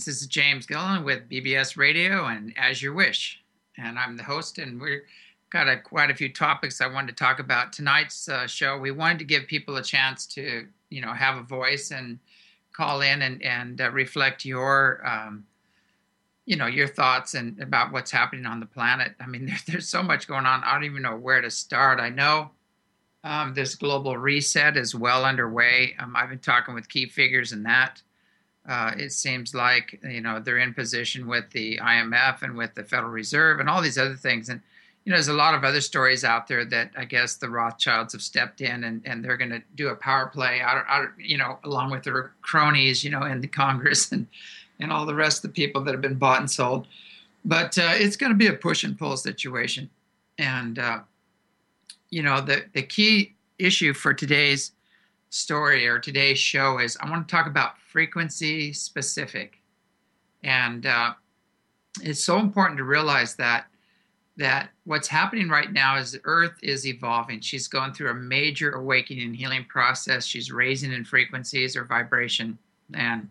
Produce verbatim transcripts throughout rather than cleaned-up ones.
Greetings, this is James Gillen with B B S Radio and As Your Wish. And I'm the host, and we've got a, quite a few topics I wanted to talk about. Tonight's uh, show, we wanted to give people a chance to, you know, have a voice and call in and, and uh, reflect your, um, you know, your thoughts and about what's happening on the planet. I mean, there, there's so much going on. I don't even know where to start. I know um, this global reset is well underway. Um, I've been talking with key figures in that. Uh, it seems like, you know, they're in position with the I M F and with the Federal Reserve and all these other things. And, you know, there's a lot of other stories out there that I guess the Rothschilds have stepped in and, and they're going to do a power play, out, out, you know, along with their cronies, you know, in the Congress and, and all the rest of the people that have been bought and sold. But uh, it's going to be a push and pull situation. And, uh, you know, the, the key issue for today's story or today's show is I want to talk about frequency specific. And uh, it's so important to realize that that what's happening right now is the Earth is evolving. She's going through a major awakening and healing process. She's raising in frequencies or vibration. And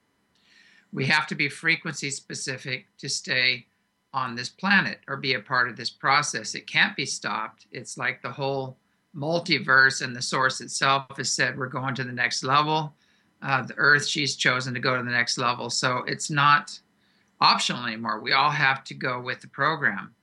we have to be frequency specific to stay on this planet or be a part of this process. It can't be stopped. It's like the whole multiverse, and the source itself has said we're going to the next level. Uh, the Earth, she's chosen to go to the next level. So it's not optional anymore. We all have to go with the program.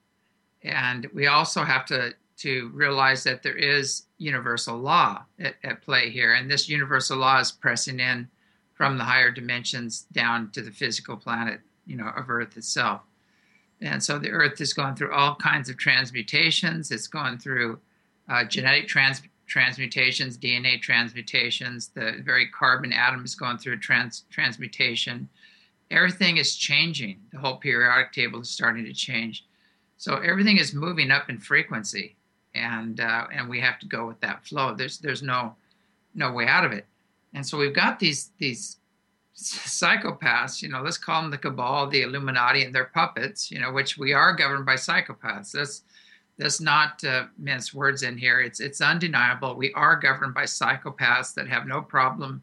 And we also have to, to realize that there is universal law at, at play here. And this universal law is pressing in from the higher dimensions down to the physical planet, you know, of Earth itself. And so the Earth is going through all kinds of transmutations. It's going through Uh, genetic trans transmutations, D N A transmutations, the very carbon atom is going through a trans transmutation. Everything is changing. The whole periodic table is starting to change. So everything is moving up in frequency, and uh, and we have to go with that flow. There's there's no no way out of it. And so we've got these these psychopaths, you know, let's call them the cabal, the Illuminati, and their puppets, you know, which we are governed by psychopaths. That's Let's not uh, mince words in here. It's it's undeniable. We are governed by psychopaths that have no problem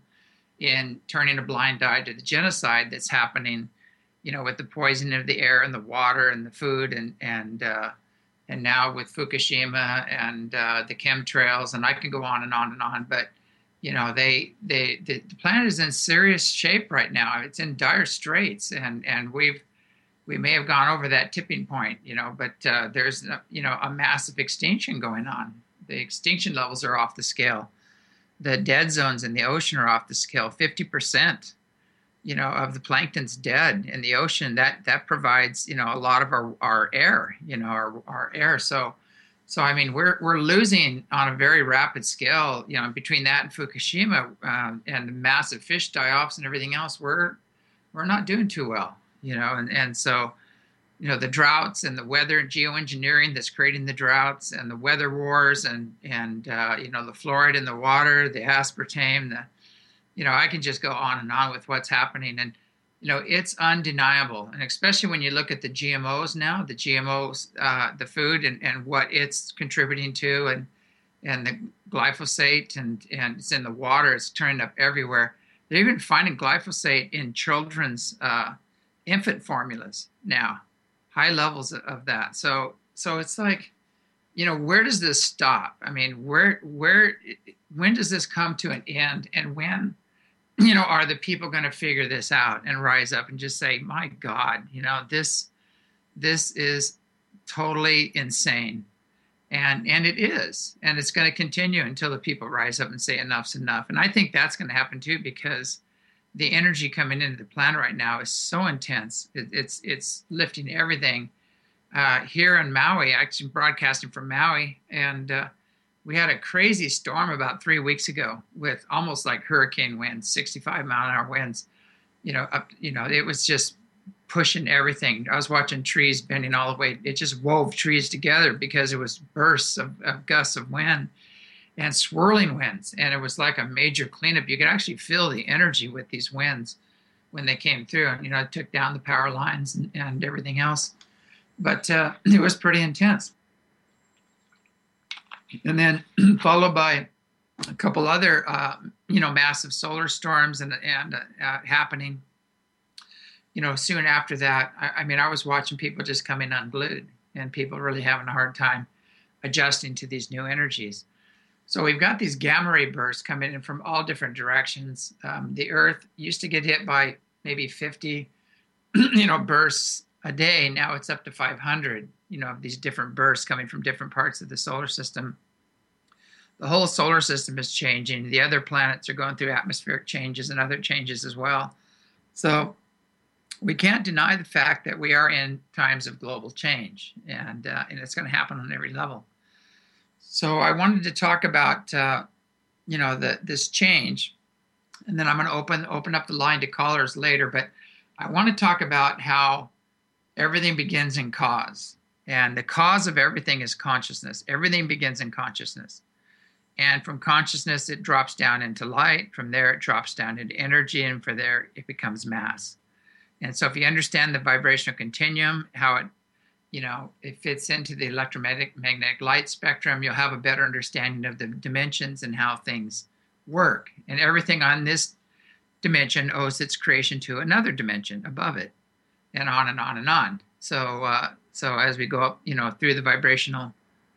in turning a blind eye to the genocide that's happening, you know, with the poisoning of the air and the water and the food, and and uh, and now with Fukushima and uh, the chemtrails, and I can go on and on and on. But you know, they they the, the planet is in serious shape right now. It's in dire straits, and and we've. We may have gone over that tipping point, you know, but uh, there's, you know, a massive extinction going on. The extinction levels are off the scale. The dead zones in the ocean are off the scale. fifty percent, you know, of the plankton's dead in the ocean. That that provides, you know, a lot of our, our air, you know, our, our air. So, so I mean, we're we're losing on a very rapid scale, you know, between that and Fukushima uh, and the massive fish die-offs and everything else. We're we're not doing too well. You know, and, and so, you know, the droughts and the weather and geoengineering that's creating the droughts and the weather wars and, and uh, you know, the fluoride in the water, the aspartame, the, you know, I can just go on and on with what's happening. And, you know, it's undeniable. And especially when you look at the G M Os now, the G M Os, uh, the food and, and what it's contributing to, and and the glyphosate and, and it's in the water, it's turning up everywhere. They're even finding glyphosate in children's uh infant formulas now, high levels of that. So, so it's like, you know, where does this stop? I mean, where, where, when does this come to an end? And when, you know, are the people going to figure this out and rise up and just say, my God, you know, this, this is totally insane. And, and it is, and it's going to continue until the people rise up and say enough's enough. And I think that's going to happen too, because the energy coming into the planet right now is so intense. It, it's it's lifting everything. Uh, here in Maui, actually broadcasting from Maui, and uh, we had a crazy storm about three weeks ago with almost like hurricane winds, sixty-five mile an hour winds. You know, up. You know, it was just pushing everything. I was watching trees bending all the way. It just wove trees together because it was bursts of, of gusts of wind and swirling winds. And it was like a major cleanup. You could actually feel the energy with these winds when they came through. And, you know, it took down the power lines and, and everything else. But uh, it was pretty intense. And then followed by a couple other, uh, you know, massive solar storms and, and uh, happening. you know, soon after that, I, I mean, I was watching people just coming unglued and people really having a hard time adjusting to these new energies. So we've got these gamma ray bursts coming in from all different directions. Um, the Earth used to get hit by maybe fifty, you know, bursts a day. Now it's up to five hundred, you know, of these different bursts coming from different parts of the solar system. The whole solar system is changing. The other planets are going through atmospheric changes and other changes as well. So we can't deny the fact that we are in times of global change, and uh, and it's going to happen on every level. So I wanted to talk about uh, you know the this change, and then I'm going to open open up the line to callers later. But I want to talk about how everything begins in cause, and the cause of everything is consciousness. Everything begins in consciousness. And from consciousness, it drops down into light. From there, it drops down into energy. And from there, it becomes mass. And so if you understand the vibrational continuum, how it, you know, it fits into the electromagnetic magnetic light spectrum, you'll have a better understanding of the dimensions and how things work. And everything on this dimension owes its creation to another dimension above it, and on and on and on. So, uh, so as we go up, you know, through the vibrational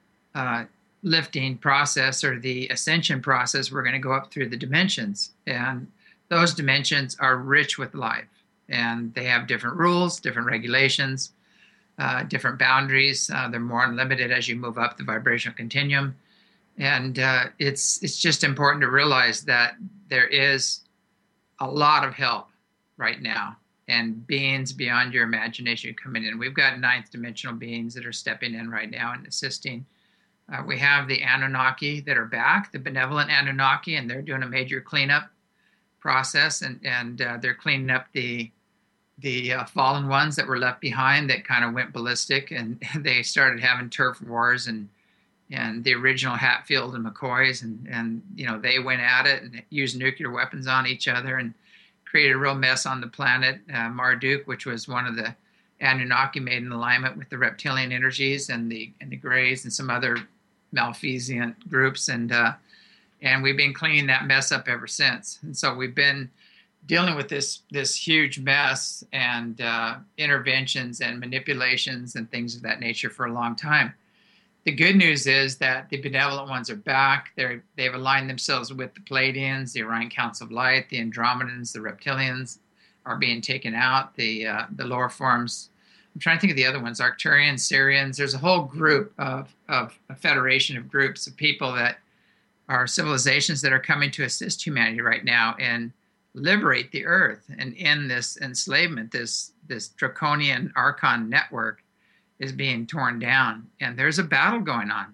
uh, lifting process or the ascension process, we're going to go up through the dimensions, and those dimensions are rich with life, and they have different rules, different regulations, uh, different boundaries. Uh, they're more unlimited as you move up the vibrational continuum, and uh, it's it's just important to realize that there is a lot of help right now, and beings beyond your imagination coming in. We've got ninth dimensional beings that are stepping in right now and assisting. Uh, we have the Anunnaki that are back, the benevolent Anunnaki, and they're doing a major cleanup process, and and uh, they're cleaning up the the uh, fallen ones that were left behind that kind of went ballistic, and they started having turf wars, and and the original Hatfield and McCoys, and and you know they went at it and used nuclear weapons on each other and created a real mess on the planet. Uh, Marduk, which was one of the Anunnaki, made in alignment with the reptilian energies and the and the Greys and some other malfeasant groups, and uh, and we've been cleaning that mess up ever since. And so we've been dealing with this this huge mess and uh, interventions and manipulations and things of that nature for a long time. The good news is that the benevolent ones are back. They're, they've aligned themselves with the Pleiadians, the Orion Council of Light, the Andromedans, the Reptilians are being taken out. The uh, the lower forms, I'm trying to think of the other ones, Arcturians, Syrians. There's a whole group of, of a federation of groups of people that are civilizations that are coming to assist humanity right now and liberate the earth and end this enslavement. This, this draconian Archon network is being torn down, and there's a battle going on.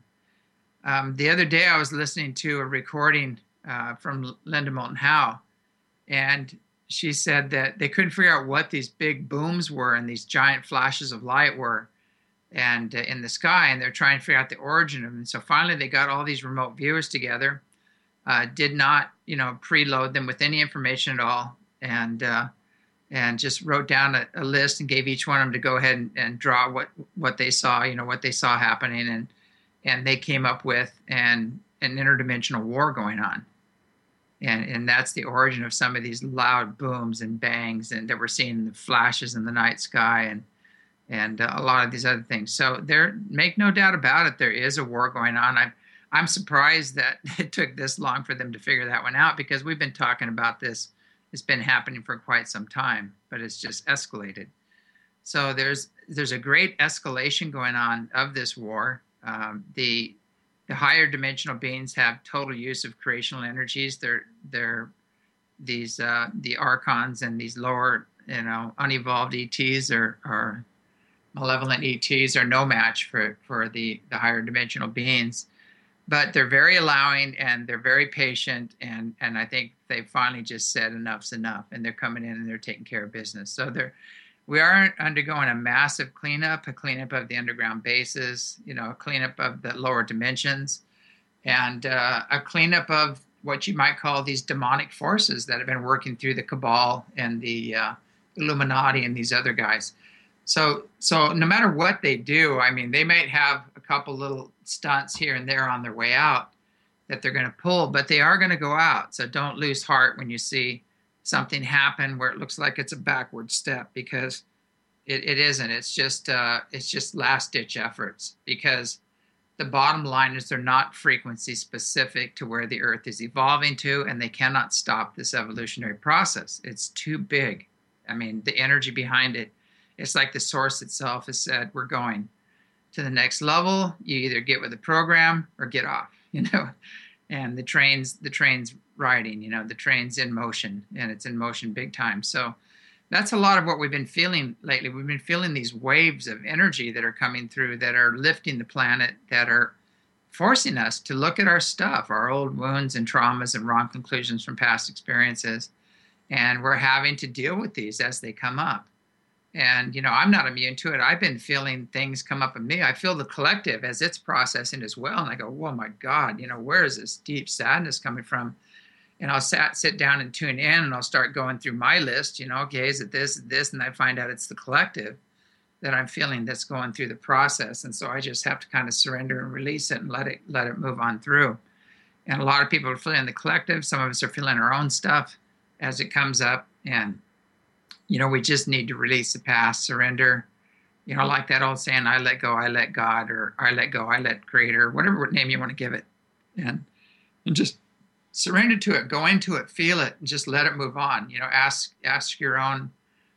Um, the other day I was listening to a recording uh, from Linda Moulton Howe, and she said that they couldn't figure out what these big booms were and these giant flashes of light were and uh, in the sky, and they're trying to figure out the origin of them. And so finally they got all these remote viewers together, uh, did not, you know, preload them with any information at all, and uh, and just wrote down a, a list and gave each one of them to go ahead and, and draw what, what they saw, you know, what they saw happening, and and they came up with an, an interdimensional war going on. And and that's the origin of some of these loud booms and bangs and that we're seeing, the flashes in the night sky, and and uh, a lot of these other things. So there, make no doubt about it, there is a war going on. I'm I'm surprised that it took this long for them to figure that one out, because we've been talking about this. It's been happening for quite some time, but it's just escalated. So there's there's a great escalation going on of this war. Um, the The higher dimensional beings have total use of creational energies. They're they're these uh, the archons and these lower, you know, unevolved E Ts or, or malevolent E Ts are no match for for the the higher dimensional beings. But they're very allowing and they're very patient, and and I think they finally just said enough's enough, and they're coming in and they're taking care of business. So they're we are undergoing a massive cleanup, a cleanup of the underground bases, you know, a cleanup of the lower dimensions, and uh, a cleanup of what you might call these demonic forces that have been working through the Cabal and the uh, Illuminati and these other guys. So, so no matter what they do, I mean, they might have a couple little stunts here and there on their way out that they're going to pull, but they are going to go out. So don't lose heart when you see something happen where it looks like it's a backward step, because it, it isn't. It's just uh, it's just last ditch efforts, because the bottom line is they're not frequency specific to where the Earth is evolving to, and they cannot stop this evolutionary process. It's too big. I mean, the energy behind it, it's like the source itself has said, we're going to the next level. You either get with the program or get off, you know, and the train's, the train's riding, you know, the train's in motion, and it's in motion big time. So that's a lot of what we've been feeling lately. We've been feeling these waves of energy that are coming through, that are lifting the planet, that are forcing us to look at our stuff, our old wounds and traumas and wrong conclusions from past experiences. And we're having to deal with these as they come up. And, you know, I'm not immune to it. I've been feeling things come up in me. I feel the collective as it's processing as well. And I go, oh my God, you know, where is this deep sadness coming from? And I'll sat, sit down and tune in, and I'll start going through my list, you know, okay, is it this, this? And I find out it's the collective that I'm feeling that's going through the process. And so I just have to kind of surrender and release it and let it, let it move on through. And a lot of people are feeling the collective. Some of us are feeling our own stuff as it comes up. And, you know, we just need to release the past, surrender, you know, like that old saying, I let go, I let God, or I let go, I let Creator, whatever name you want to give it. And, and just surrender to it, go into it, feel it, and just let it move on. You know, ask ask your own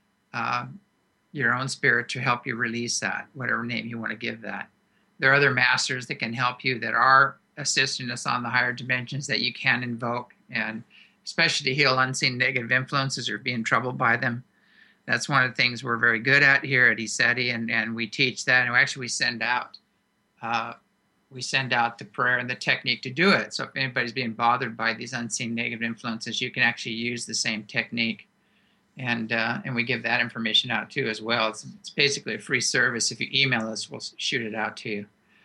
uh, your own spirit to help you release that, whatever name you want to give that. There are other masters that can help you, that are assisting us on the higher dimensions, that you can invoke, and especially to heal unseen negative influences or being troubled by them. That's one of the things we're very good at here at ECETI, and, and we teach that, and actually we send out uh, we send out the prayer and the technique to do it. So if anybody's being bothered by these unseen negative influences, you can actually use the same technique. And uh, and we give that information out too as well. It's, it's basically a free service. If you email us, we'll shoot it out to you.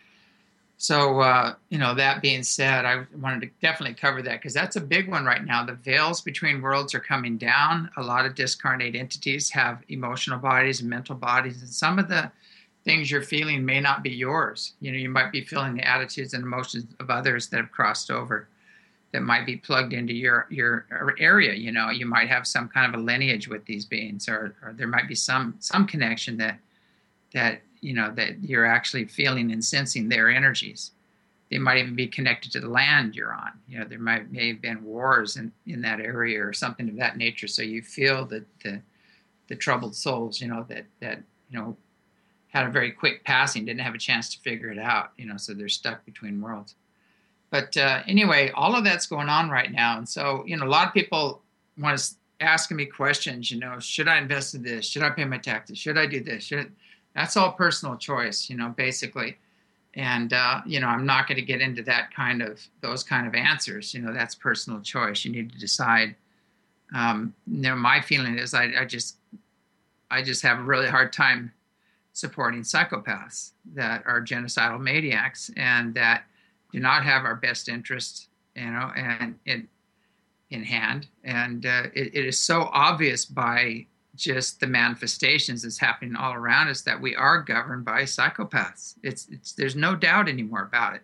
So, uh, you know, that being said, I wanted to definitely cover that, because that's a big one right now. The veils between worlds are coming down. A lot of discarnate entities have emotional bodies and mental bodies, and some of the things you're feeling may not be yours. You know, you might be feeling the attitudes and emotions of others that have crossed over, that might be plugged into your your area. You know, you might have some kind of a lineage with these beings, or, or there might be some some connection that that you know that you're actually feeling and sensing their energies. They might even be connected to the land you're on. You know, there might may have been wars in, in that area or something of that nature. So you feel that the the troubled souls, you know, that that you know. had a very quick passing, didn't have a chance to figure it out, you know, so they're stuck between worlds. But uh, anyway, all of that's going on right now. And so, you know, a lot of people want to asking me questions, you know, should I invest in this? Should I pay my taxes? Should I do this? Should That's all personal choice, you know, basically. And, uh, you know, I'm not going to get into that kind of, those kind of answers. You know, that's personal choice. You need to decide. Um, you know, my feeling is I, I just, I just have a really hard time supporting psychopaths that are genocidal maniacs and that do not have our best interests, you know, and in in hand. And uh, it, it is so obvious by just the manifestations that's happening all around us that we are governed by psychopaths. It's it's there's no doubt anymore about it.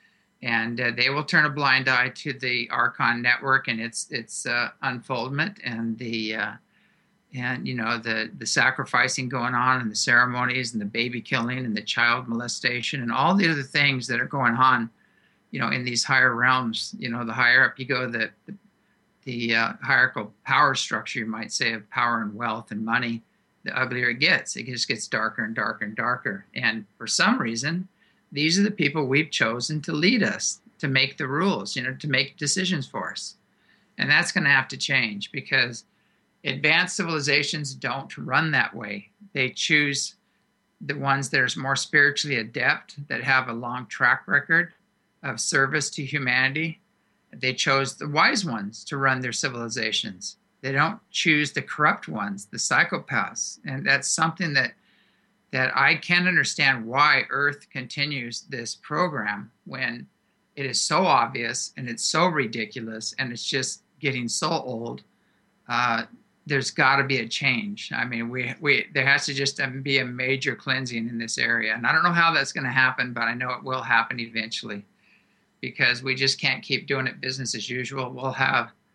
And uh, they will turn a blind eye to the Archon network and its its uh, unfoldment, and the uh, and you know the the sacrificing going on, and the ceremonies, and the baby killing, and the child molestation, and all the other things that are going on, you know, in these higher realms. You know, the higher up you go, the the, the uh, hierarchical power structure, you might say, of power and wealth and money, the uglier it gets. It just gets darker and darker and darker. And for some reason, these are the people we've chosen to lead us, to make the rules, you know, to make decisions for us. And that's going to have to change, because advanced civilizations don't run that way. They choose the ones that are more spiritually adept, that have a long track record of service to humanity. They chose the wise ones to run their civilizations. They don't choose the corrupt ones, the psychopaths. And that's something that that I can't understand, why Earth continues this program when it is so obvious and it's so ridiculous and it's just getting so old. Uh, there's got to be a change. I mean, we we there has to just be a major cleansing in this area. And I don't know how that's going to happen, but I know it will happen eventually, because we just can't keep doing it business as usual. We'll have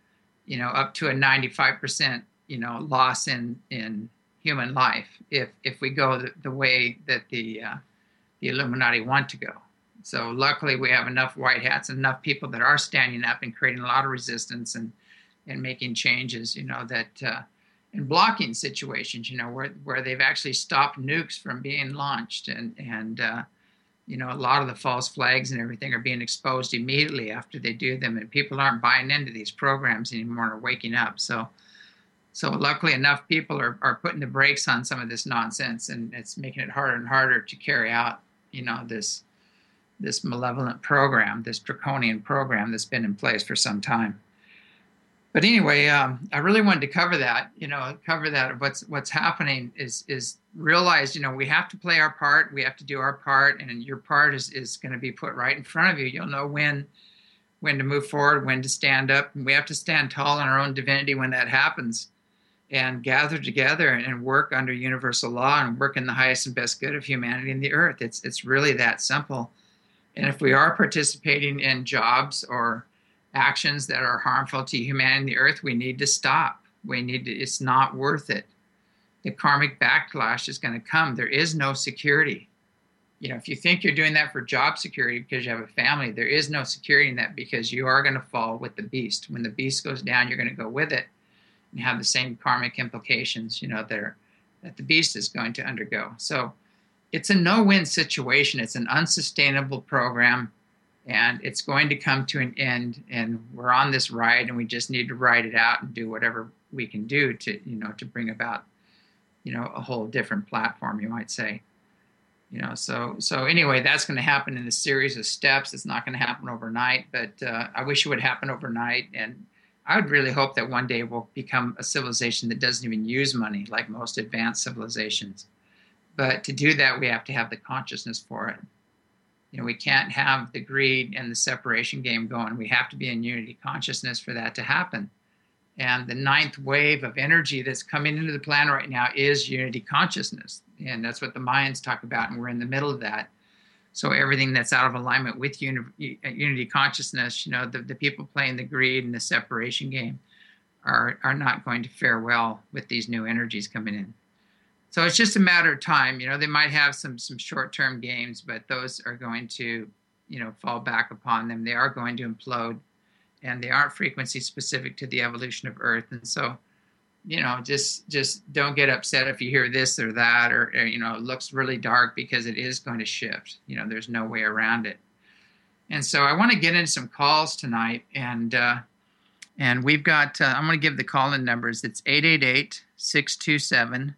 you know, up to a ninety-five percent, you know, loss in in human life if if we go the, the way that the uh, the Illuminati want to go. So luckily, we have enough white hats, enough people that are standing up and creating a lot of resistance and and making changes, you know, that uh, and blocking situations, you know, where where they've actually stopped nukes from being launched, and and uh, you know, a lot of the false flags and everything are being exposed immediately after they do them, and people aren't buying into these programs anymore and are waking up. So, so luckily enough, people are, are putting the brakes on some of this nonsense, and it's making it harder and harder to carry out, you know, this this malevolent program, this draconian program that's been in place for some time. But anyway, um, I really wanted to cover that, you know, cover that. What's what's happening is is realize, you know, we have to play our part. We have to do our part, and your part is is going to be put right in front of you. You'll know when when to move forward, when to stand up. And we have to stand tall in our own divinity when that happens, and gather together and work under universal law and work in the highest and best good of humanity and the earth. It's it's really that simple. And if we are participating in jobs or actions that are harmful to humanity and the earth, we need to stop. We need to, it's not worth it. The karmic backlash is going to come. There is no security. You know, if you think you're doing that for job security because you have a family, there is no security in that, because you are going to fall with the beast. When the beast goes down, you're going to go with it and have the same karmic implications, you know, that, are, that the beast is going to undergo. So it's a no-win situation. It's an unsustainable program, and it's going to come to an end, and we're on this ride, and we just need to ride it out and do whatever we can do to, you know, to bring about, you know, a whole different platform, you might say. You know, so so anyway, that's going to happen in a series of steps. It's not going to happen overnight, but uh, I wish it would happen overnight. And I would really hope that one day we'll become a civilization that doesn't even use money like most advanced civilizations. But to do that, we have to have the consciousness for it. You know, we can't have the greed and the separation game going. We have to be in unity consciousness for that to happen. And the ninth wave of energy that's coming into the planet right now is unity consciousness. And that's what the Mayans talk about, and we're in the middle of that. So everything that's out of alignment with uni- unity consciousness, you know, the, the people playing the greed and the separation game are, are not going to fare well with these new energies coming in. So it's just a matter of time. You know, they might have some some short-term games, but those are going to, you know, fall back upon them. They are going to implode, and they aren't frequency specific to the evolution of Earth. And so, you know, just just don't get upset if you hear this or that, or, or you know, it looks really dark, because it is going to shift. You know, there's no way around it. And so I want to get into some calls tonight, and uh, and we've got, uh, I'm going to give the call-in numbers. It's eight eight eight, six two seven,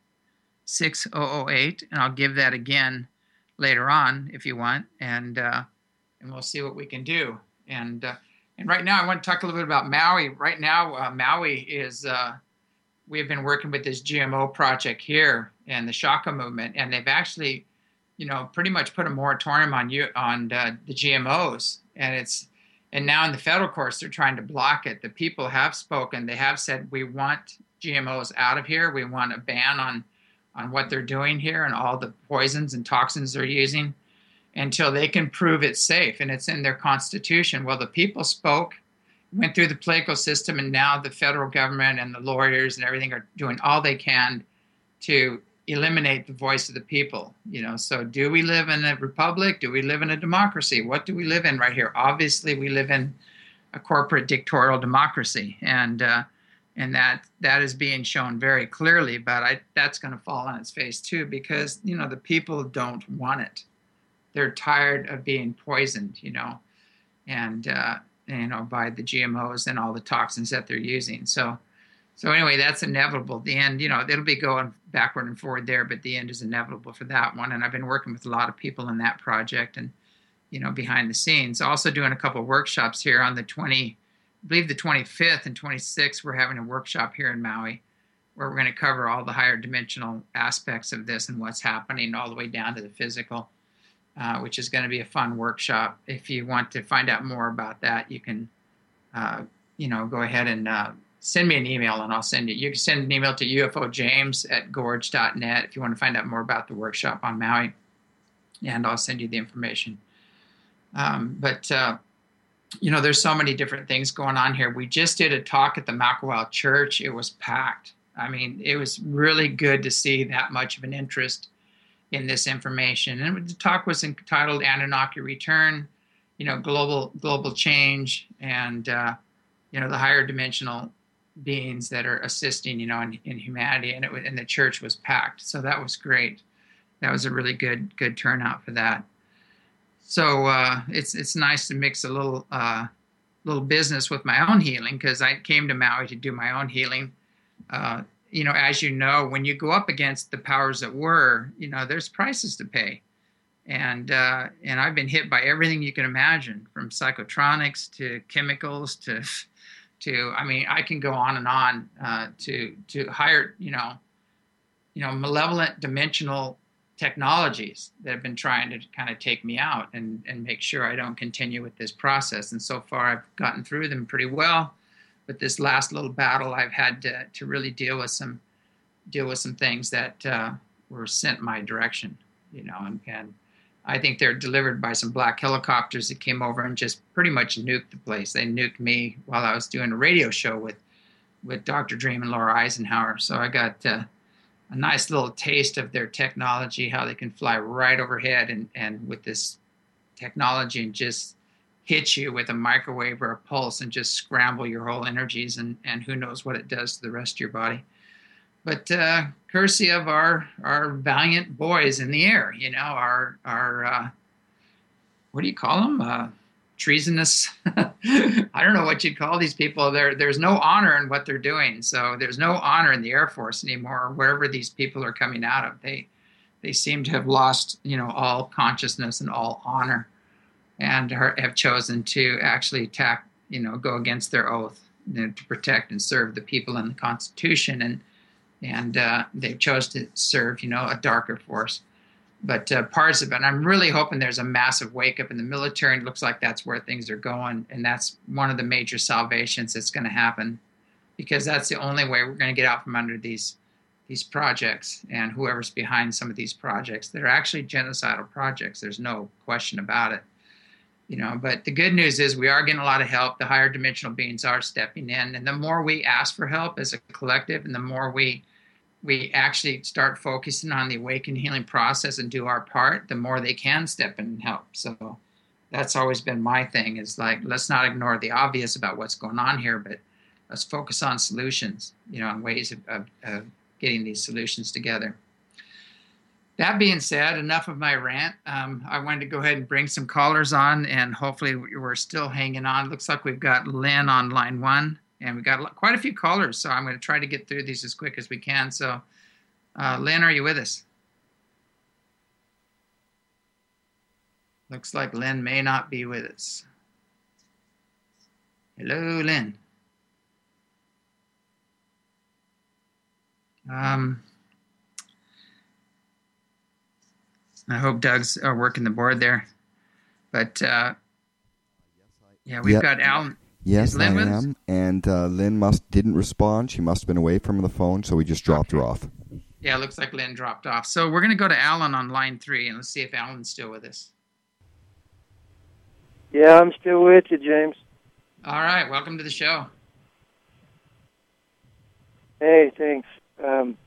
six zero zero eight, and I'll give that again later on if you want, and uh, and we'll see what we can do. And uh, and right now I want to talk a little bit about Maui. Right now, uh, Maui is, uh, we've been working with this G M O project here and the Shaka movement, and they've actually, you know, pretty much put a moratorium on you on uh, the G M Os, and it's and now in the federal courts they're trying to block it. The people have spoken. They have said, we want G M Os out of here. We want a ban on on what they're doing here and all the poisons and toxins they're using until they can prove it's safe, and it's in their constitution. Well, the people spoke, went through the political system, and now the federal government and the lawyers and everything are doing all they can to eliminate the voice of the people. You know, so do we live in a republic? Do we live in a democracy? What do we live in right here? Obviously, we live in a corporate dictatorial democracy, and uh, and that that is being shown very clearly. But I, that's going to fall on its face too, because, you know, the people don't want it. They're tired of being poisoned, you know, and uh, you know, by the G M Os and all the toxins that they're using. So, so anyway, that's inevitable. The end, you know, it'll be going backward and forward there, but the end is inevitable for that one. And I've been working with a lot of people in that project, and, you know, behind the scenes. Also doing a couple of workshops here on the twenty, I believe the twenty-fifth and twenty-sixth. We're having a workshop here in Maui where we're going to cover all the higher dimensional aspects of this and what's happening all the way down to the physical. Uh, which is going to be a fun workshop. If you want to find out more about that, you can, uh, you know, go ahead and uh, send me an email, and I'll send you. You can send an email to U F O James at gorge dot net if you want to find out more about the workshop on Maui, and I'll send you the information. Um, but uh, you know, there's so many different things going on here. We just did a talk at the Macawal Church. It was packed. I mean, it was really good to see that much of an interest in this information. And the talk was entitled Anunnaki Return, you know, global global change, and uh, you know, the higher dimensional beings that are assisting, you know, in, in humanity. And it was, and the church was packed, so that was great. That was a really good good turnout for that. So uh, it's it's nice to mix a little uh, little business with my own healing, because I came to Maui to do my own healing. Uh, you know, as you know, when you go up against the powers that were, you know, there's prices to pay. And uh, and I've been hit by everything you can imagine, from psychotronics to chemicals to, to I mean, I can go on and on uh, to to higher, you know, you know, malevolent dimensional technologies that have been trying to kind of take me out and, and make sure I don't continue with this process. And so far, I've gotten through them pretty well. But this last little battle, I've had to, to really deal with some deal with some things that uh, were sent my direction, you know, and, and I think they're delivered by some black helicopters that came over and just pretty much nuked the place. They nuked me while I was doing a radio show with with Doctor Dream and Laura Eisenhower. So I got uh, a nice little taste of their technology, how they can fly right overhead and, and with this technology and just hit you with a microwave or a pulse and just scramble your whole energies, and, and who knows what it does to the rest of your body. But uh, courtesy of our our valiant boys in the air, you know, our, our uh, what do you call them? Uh, treasonous. I don't know what you'd call these people. There, There's no honor in what they're doing. So there's no honor in the Air Force anymore, or wherever these people are coming out of. They, they seem to have lost, you know, all consciousness and all honor, and have chosen to actually attack, you know, go against their oath, you know, to protect and serve the people in the Constitution. And and uh, they chose to serve, you know, a darker force. But uh, parts of it, and I'm really hoping there's a massive wake up in the military, and it looks like that's where things are going. And that's one of the major salvations that's going to happen, because that's the only way we're going to get out from under these these projects, and whoever's behind some of these projects that are actually genocidal projects. There's no question about it. You know, but the good news is we are getting a lot of help. The higher dimensional beings are stepping in, and the more we ask for help as a collective, and the more we we actually start focusing on the awakening healing process and do our part, the more they can step in and help. So that's always been my thing, is like, let's not ignore the obvious about what's going on here, but let's focus on solutions, you know, and ways of, of, of getting these solutions together. That being said, enough of my rant. Um, I wanted to go ahead and bring some callers on, and hopefully we're still hanging on. Looks like we've got Lynn on line one, and we've got quite a few callers, so I'm going to try to get through these as quick as we can. So, uh, Lynn, are you with us? Looks like Lynn may not be with us. Hello, Lynn. Um... I hope Doug's uh, working the board there. But, uh, yeah, we've yep. got Alan. Yes, I am. And uh, Lynn must didn't respond. She must have been away from the phone, so we just dropped okay. her off. Yeah, it looks like Lynn dropped off. So we're going to go to Alan on line three, and let's see if Alan's still with us. Yeah, I'm still with you, James. All right, welcome to the show. Hey, thanks. Um,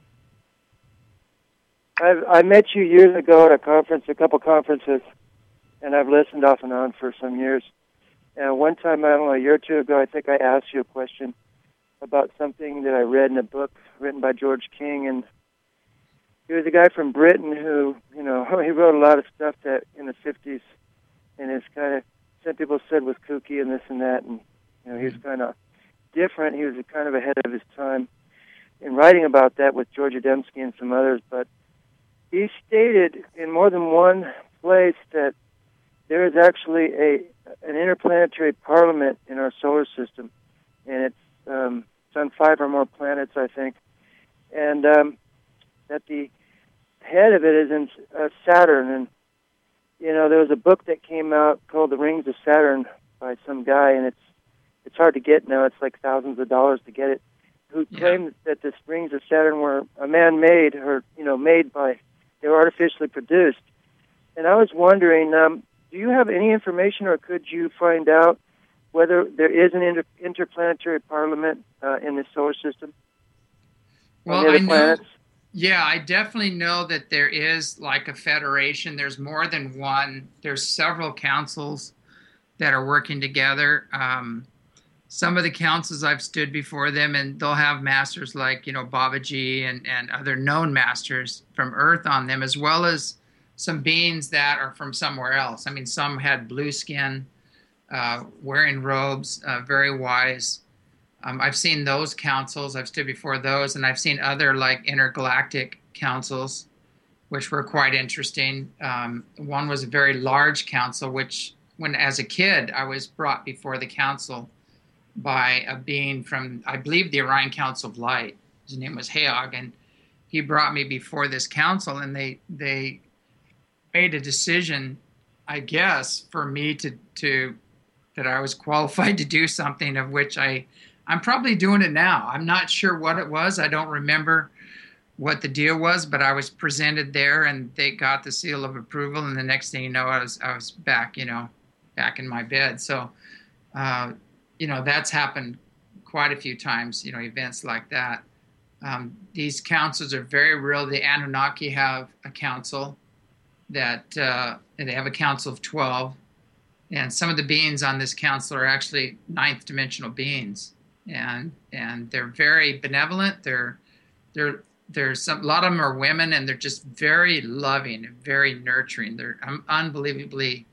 I've, I met you years ago at a conference, a couple conferences, and I've listened off and on for some years. And one time, I don't know, a year or two ago, I think I asked you a question about something that I read in a book written by George King. And he was a guy from Britain who, you know, he wrote a lot of stuff that in the fifties, and it's kind of, some people said was kooky and this and that. And, you know, he was kind of different. He was kind of ahead of his time in writing about that with George Adamski and some others. But he stated in more than one place that there is actually a an interplanetary parliament in our solar system, and it's, um, it's on five or more planets, I think, and um, that the head of it is in uh, Saturn. And, you know, there was a book that came out called The Rings of Saturn by some guy, and it's it's hard to get now. It's like thousands of dollars to get it, who yeah. claimed that the rings of Saturn were a man-made, or, you know, made by, they were artificially produced. And I was wondering, um, do you have any information, or could you find out whether there is an inter- interplanetary parliament uh, in the solar system? Well, I know. Yeah, I definitely know that there is like a federation. There's more than one. There's several councils that are working together. Um, some of the councils I've stood before them, and they'll have masters like, you know, Babaji and, and other known masters from Earth on them, as well as some beings that are from somewhere else. I mean, some had blue skin, uh, wearing robes, uh, very wise. Um, I've seen those councils. I've stood before those, and I've seen other like intergalactic councils, which were quite interesting. Um, one was a very large council, which when as a kid I was brought before the council by a being from, I believe, the Orion Council of Light. His name was Heog, and he brought me before this council, and they they made a decision, I guess, for me to to that I was qualified to do something of which I. I'm probably doing it now. I'm not sure what it was. I don't remember what the deal was, but I was presented there, and they got the seal of approval. And the next thing you know, I was I was back, you know, back in my bed. So, uh, you know, that's happened quite a few times. You know, events like that. Um, these councils are very real. The Anunnaki have a council that uh, they have a council of twelve, and some of the beings on this council are actually ninth dimensional beings. And and they're very benevolent. They're they're there's some, a lot of them are women, and they're just very loving and very nurturing. They're um, unbelievably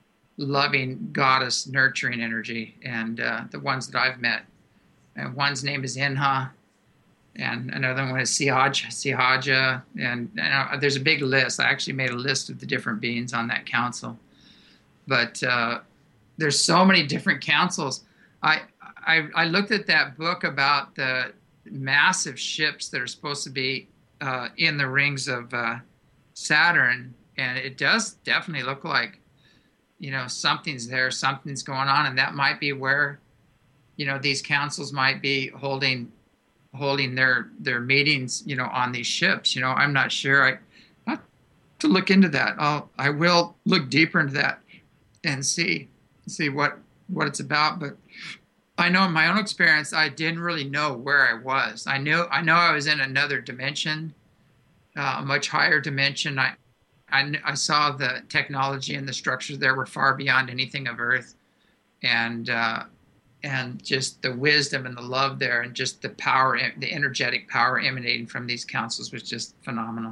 loving goddess nurturing energy. And uh, the ones that I've met, and one's name is Inha, and another one is Sihaja, Sihaja, and, and uh, there's a big list. I actually made a list of the different beings on that council. But uh, there's so many different councils. I. I, I looked at that book about the massive ships that are supposed to be uh, in the rings of uh, Saturn, and it does definitely look like, you know, something's there, something's going on, and that might be where, you know, these councils might be holding holding their their meetings, you know, on these ships. You know, I'm not sure. I I have to look into that. I'll I will look deeper into that and see see what what it's about, but. I know in my own experience, I didn't really know where I was. I knew I know I was in another dimension, uh, a much higher dimension. I, I, I saw the technology and the structures there were far beyond anything of Earth, and uh, and just the wisdom and the love there, and just the power, the energetic power emanating from these councils was just phenomenal.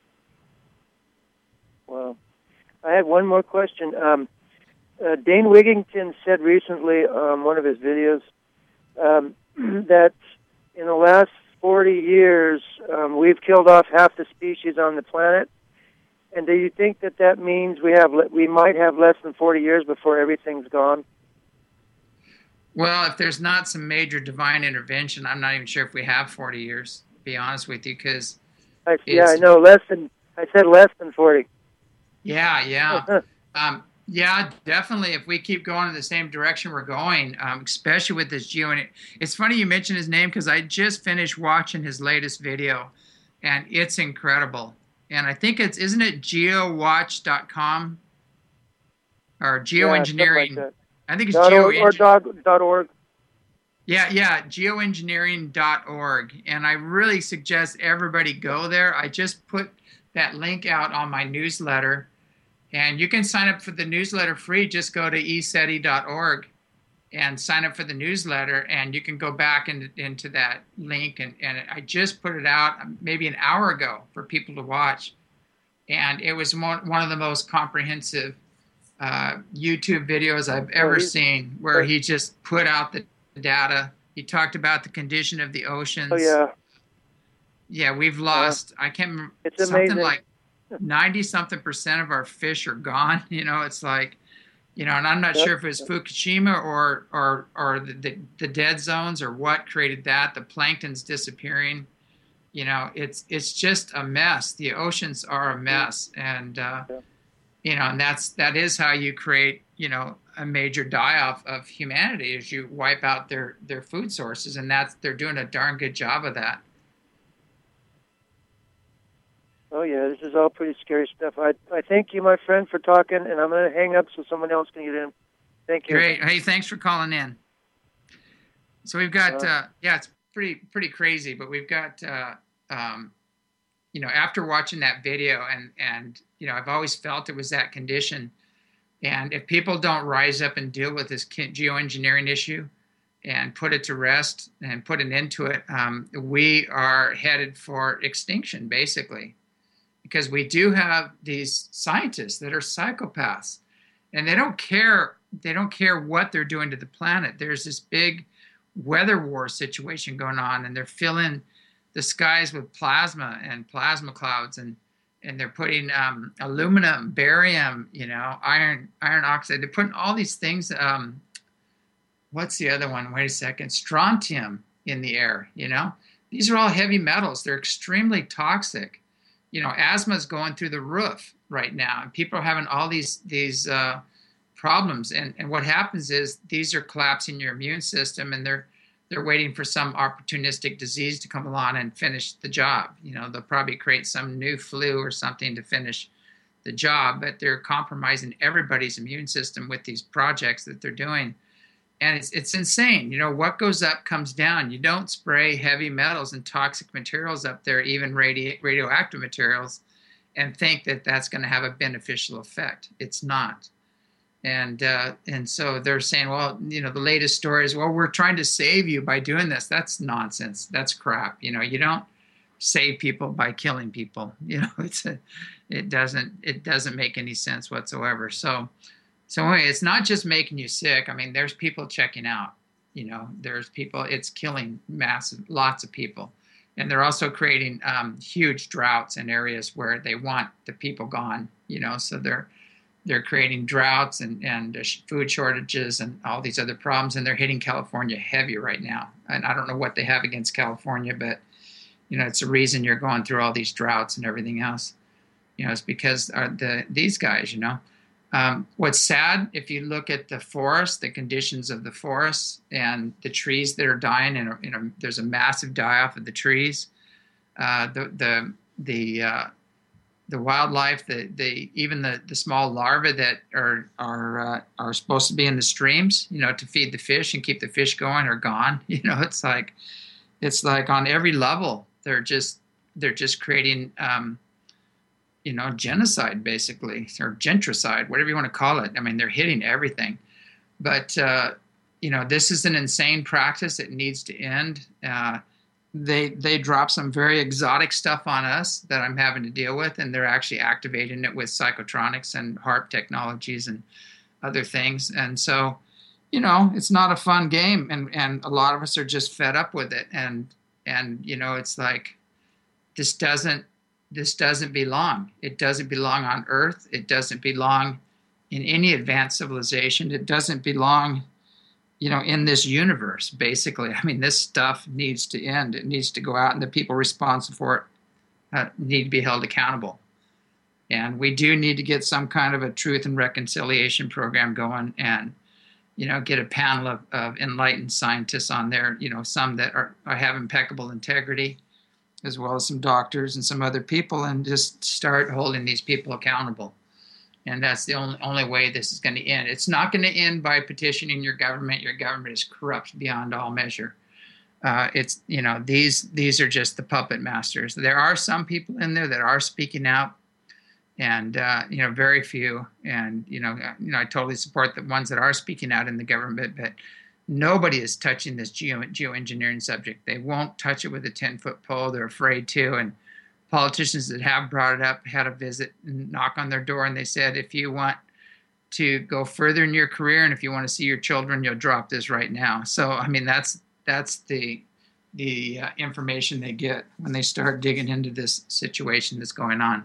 Well, I had one more question. Um, Uh, Dane Wigington said recently on one of his videos um, that in the last forty years um, we've killed off half the species on the planet. And do you think that that means we have le- we might have less than forty years before everything's gone? Well, if there's not some major divine intervention, I'm not even sure if we have forty years. To be honest with you, because I, yeah, I know less than I said less than forty. Yeah, yeah. um, Yeah, definitely. If we keep going in the same direction we're going, um, especially with this Geo, and it, it's funny you mentioned his name because I just finished watching his latest video, and it's incredible. And I think it's isn't it geowatch dot com or geoengineering? Yeah, like I think it's dot geo org, or dot, dot org. Yeah, yeah, geoengineering dot org, and I really suggest everybody go there. I just put that link out on my newsletter. And you can sign up for the newsletter free. Just go to e seti dot org and sign up for the newsletter. And you can go back in, into that link. And, and I just put it out maybe an hour ago for people to watch. And it was one, one of the most comprehensive uh, YouTube videos I've ever seen, where he just put out the data. He talked about the condition of the oceans. Oh, yeah. Yeah, we've lost, uh, I can't remember, it's something amazing. like ninety something percent of our fish are gone. You know, it's like, you know, and I'm not Yep. sure if it was Fukushima or or or the, the the dead zones or what created that. The plankton's disappearing. You know, it's it's just a mess. The oceans are a mess, and uh, Yeah. you know, and that's that is how you create, you know, a major die-off of humanity, is you wipe out their their food sources, and that's they're doing a darn good job of that. Oh, yeah, this is all pretty scary stuff. I I thank you, my friend, for talking, and I'm going to hang up so someone else can get in. Thank you. Great. Hey, thanks for calling in. So we've got, uh, yeah, it's pretty pretty crazy, but we've got, uh, um, you know, after watching that video, and, and, you know, I've always felt it was that condition. And if people don't rise up and deal with this geoengineering issue and put it to rest and put an end to it, um, we are headed for extinction, basically. Because we do have these scientists that are psychopaths, and they don't care. They don't care what they're doing to the planet. There's this big weather war situation going on, and they're filling the skies with plasma and plasma clouds, and and they're putting um, aluminum, barium, you know, iron, iron oxide. They're putting all these things. Um, what's the other one? Wait a second. Strontium in the air. You know, these are all heavy metals. They're extremely toxic. You know, asthma is going through the roof right now, and people are having all these these uh, problems. And, and what happens is these are collapsing your immune system, and they're they're waiting for some opportunistic disease to come along and finish the job. You know, they'll probably create some new flu or something to finish the job, but they're compromising everybody's immune system with these projects that they're doing. And it's it's insane. You know, what goes up comes down. You don't spray heavy metals and toxic materials up there, even radi- radioactive materials, and think that that's going to have a beneficial effect. It's not. And uh, and so they're saying, well, you know, the latest story is, well, we're trying to save you by doing this. That's nonsense. That's crap. You know, you don't save people by killing people. You know, it's a, it doesn't it doesn't make any sense whatsoever. So. So anyway, it's not just making you sick. I mean, there's people checking out. You know, there's people. It's killing massive, lots of people, and they're also creating um, huge droughts in areas where they want the people gone. You know, so they're they're creating droughts and and food shortages and all these other problems, and they're hitting California heavy right now. And I don't know what they have against California, but you know, it's the reason you're going through all these droughts and everything else. You know, it's because uh, the these guys. You know. Um, what's sad, if you look at the forest, the conditions of the forests and the trees that are dying, and you know, there's a massive die-off of the trees. Uh, the the the uh, the wildlife, the the even the, the small larvae that are are uh, are supposed to be in the streams, you know, to feed the fish and keep the fish going, are gone. You know, it's like it's like on every level they're just they're just creating. Um, you know, genocide, basically, or gentricide, whatever you want to call it. I mean, they're hitting everything. But, uh, you know, this is an insane practice. It needs to end. Uh, they they drop some very exotic stuff on us that I'm having to deal with, and they're actually activating it with psychotronics and HAARP technologies and other things. And so, you know, it's not a fun game, and, and a lot of us are just fed up with it. And, and you know, it's like, this doesn't, This doesn't belong. It doesn't belong on Earth. It doesn't belong in any advanced civilization. It doesn't belong, you know, in this universe, basically. I mean, this stuff needs to end. It needs to go out, and the people responsible for it uh, need to be held accountable. And we do need to get some kind of a truth and reconciliation program going, and, you know, get a panel of, of enlightened scientists on there, you know, some that are, are have impeccable integrity, as well as some doctors and some other people, and just start holding these people accountable. And that's the only only way this is going to end. It's not going to end by petitioning your government. Your government is corrupt beyond all measure. Uh, it's, you know, these these are just the puppet masters. There are some people in there that are speaking out, and uh, you know, very few. And you know, you know, I totally support the ones that are speaking out in the government, but nobody is touching this geo geoengineering subject. They won't touch it with a ten-foot pole. They're afraid to. And politicians that have brought it up had a visit and knock on their door, and they said, if you want to go further in your career and if you want to see your children, you'll drop this right now. So, I mean, that's that's the the uh, information they get when they start digging into this situation that's going on.